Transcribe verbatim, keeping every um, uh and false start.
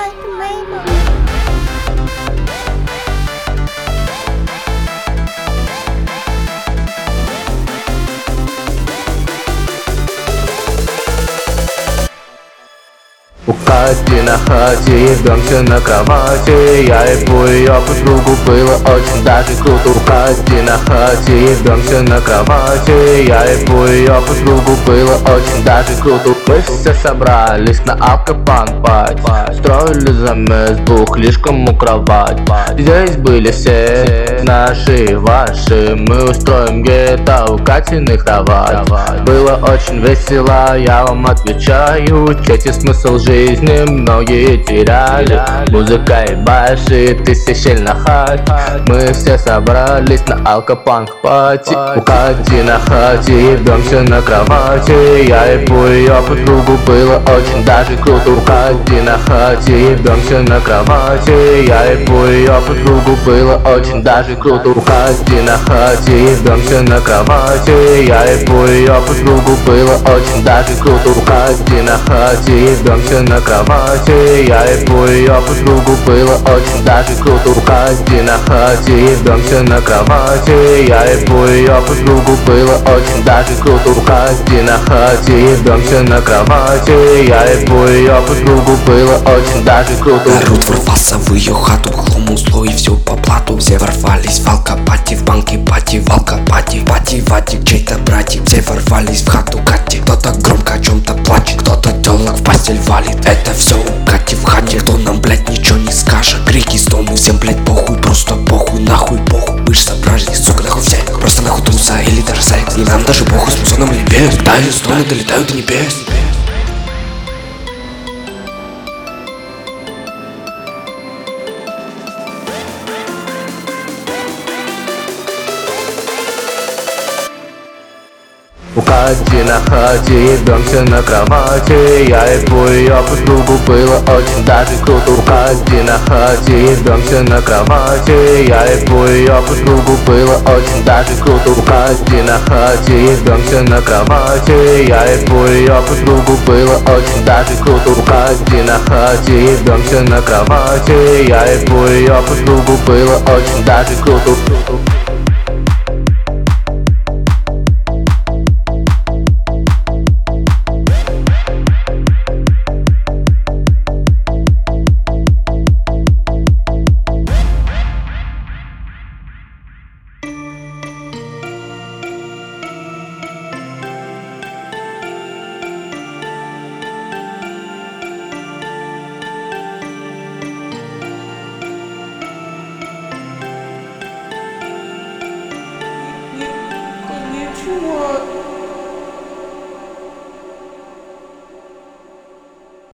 like Mabel. У Кати на хате ебемся на кровати. Я ебу ее подругу, было очень даже круто. У Кати на хате ебемся на кровати. Я ебу ее подругу, было очень даже круто. Мы все собрались на алкопанк пати, строили замес двух лишком у кровать. Здесь были все, наши и ваши. Мы устроим гетто у Катиной кровать. Было очень весело, я вам отвечаю. Чете смысл жизни многие теряли. Музыка и баши, тысячель на хат. Мы все собрались на алкопанк пати. У Кати на хате ебемся на кровати. Я ебу ее подругу, было очень даже круто. У Кати на хате ебемся на кровати. Я ебу ее подругу, было очень даже круто. У Кати на хате ебемся на кровати. Я ебу ее подругу, было очень даже круто. У Кати на хате ебемся на кровати. Я ебу ее подругу, было очень даже круто. У Кати на хате ебемся на кровати. Я ебу ее подругу, было очень даже круто. У Кати на хате ебемся на кровати. Я ебу ее подругу, было очень даже круто. Народ ворвался в ее хату, хлому зло и все по плату. Все ворвались в алкопати, в банке пати, в алкопати. Пати, ватик, чей-то братик, все ворвались в хату Кати. Кто-то громко о чем-то плачет, кто-то телок в постель валит. Это все у Кати в хате, кто нам, блять, ничего не скажет. Крики, стоны, всем, блять, похуй, просто похуй, нахуй, похуй. Мы ж собрались, сука, нахуй все, просто нахуй труса или даже секс. И нам даже похуй, с мусоном или без. Тают стоны, долетают до небес. У Кати на хате ебемся на кровати. Я ебу ее подругу, было очень даже круто. У Кати на хате ебемся на кровати. Я ебу ее подругу, было очень даже круто. У Кати на хате ебемся на кровати. Я ебу ее подругу, было очень даже круто. У Кати на хате ебемся на кровати. Я ебу ее подругу, было очень даже круто. Ничего.